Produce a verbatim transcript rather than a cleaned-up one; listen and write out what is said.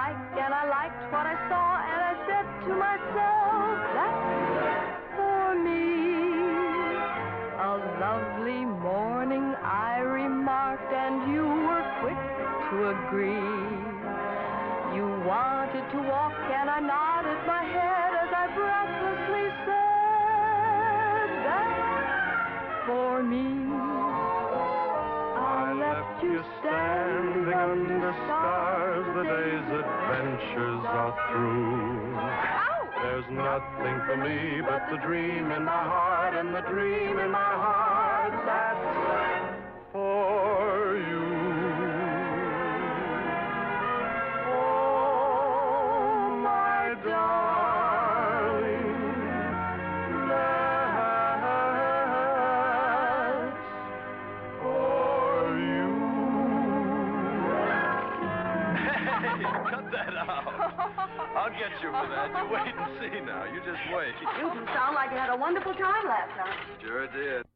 like, and I liked what I saw, and I said to myself, that's for me. A lovely morning, I remarked, and you were quick to agree. You wanted to walk, and I nodded my head as I breathlessly said, that's for me. I left you standing under the stars, the day's adventures are through. There's nothing for me but the dream in my heart, and the dream in my heart, that's for you. Oh, my darling, that's for you. Hey, cut that out. I'll get you for that. You wait and see now. You just wait. You two sound like you had a wonderful time last night. Sure did.